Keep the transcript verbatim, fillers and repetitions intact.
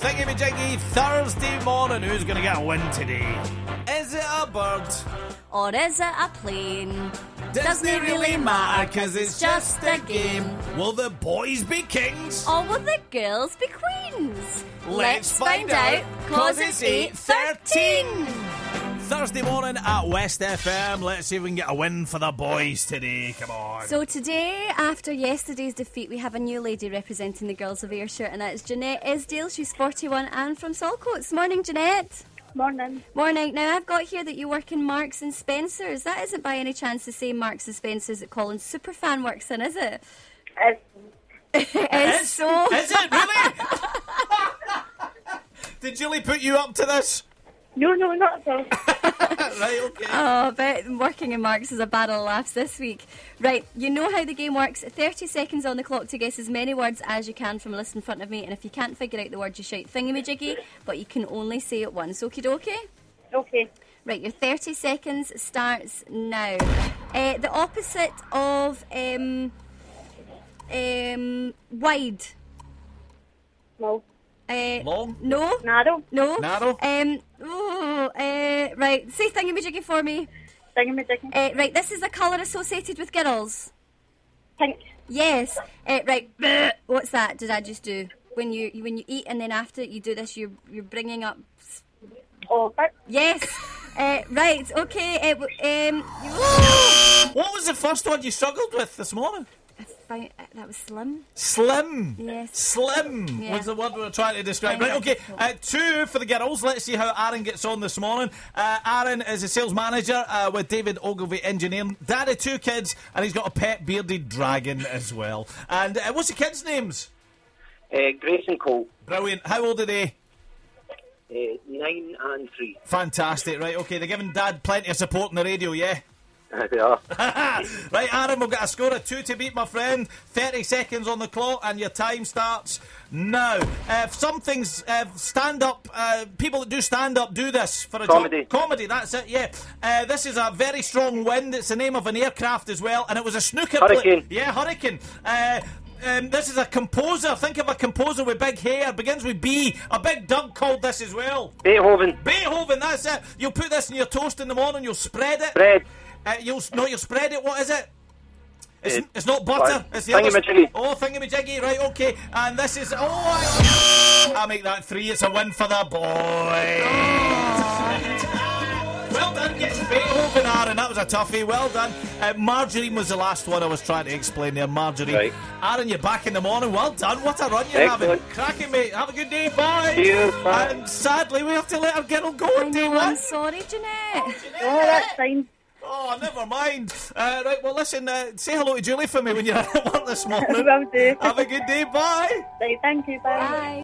Thingy-majiggy Thursday morning. Who's going to get a win today? Is it a bird? Or is it a plane? Doesn't it really matter, cause it's just a game. Will the boys be kings? Or will the girls be queens? Let's find out, cause it's eight thirteen. Thursday morning at West F M. Let's see if we can get a win for the boys today. Come on. So today, after yesterday's defeat, we have a new lady representing the girls of Ayrshire, and that's Jeanette Isdale. She's forty-one and from Saltcoats. Morning, Jeanette. Morning. Morning. Now, I've got here that you work in Marks and Spencer's. That isn't by any chance the same Marks and Spencer's that Colin Superfan works in, is it? It's, it is, is so. Is it really? Did Julie put you up to this? no, no, not at all. Right, okay. Oh, but working in Marks is a barrel of laughs this week. Right, you know how the game works. thirty seconds on the clock to guess as many words as you can from a list in front of me, and if you can't figure out the word, you shout thingamajiggy, but you can only say it once. Okie dokie? Okay. Right, your thirty seconds starts now. Uh, the opposite of um, um, wide. No. Uh, Long? No. Narrow. No. Narrow? Um, oh, uh, right, say thingamajiggy for me. Thingamajiggy. Uh, right, this is a colour associated with girls. Pink. Yes. Uh, right. Bleh. What's that? Did I just do? When you when you eat and then after you do this, you're you're bringing up. Oh, but Yes. Uh, right. Okay. Uh, w- um. What was the first one you struggled with this morning? I found, uh, that was slim. Slim. Yes. Slim Yeah. was the word we were trying to describe. Thank Right, you. okay. Uh, two for the girls. Let's see how Aaron gets on this morning. Uh, Aaron is a sales manager uh, with David Ogilvy Engineering. Dad of two kids, and he's got a pet bearded dragon as well. And uh, what's the kids' names? Uh, Grace and Cole, Brilliant. How old are they? uh, nine and three. Fantastic. Right, okay. They're giving Dad plenty of support on the radio, yeah? Uh, they are. Right, Aaron, we've got a score of two to beat, my friend. thirty seconds on the clock, and your time starts now. Uh, if some things, uh, stand-up, uh, people that do stand-up do this for a Comedy. job. Comedy, that's it, yeah. Uh, this is a very strong wind. It's the name of an aircraft as well, and it was a snooker... Hurricane. Pla- yeah, Hurricane. Uh... Um, this is a composer. Think of a composer with big hair. Begins with B. A big Doug called this as well. Beethoven, Beethoven, that's it. You'll put this in your toast in the morning. You'll spread it. bread, Uh, you'll no, you'll spread it. What is it? It's, Uh, it's not butter. what? It's the other. Thingamajiggy. Oh, thingamajiggy. Right, okay. And this is. Oh, I, I make that three. It's a win for the boys. Well done, getting Beethoven, Aaron. That was a toughie. Well done. Uh, Margarine was the last one I was trying to explain there. Margarine. Right. Aaron, you're back in the morning. Well done. What a run you're Excellent. having. Cracking, mate. Have a good day. Bye. Cheers, bye. And sadly, we have to let our girl go I and do know, what? I'm sorry, Jeanette. Oh, that's fine. Oh, never mind. Uh, right, well, listen, uh, say hello to Julie for me when you're at work this morning. Will do. Have a good day. Bye. Right, thank you. Bye. Bye.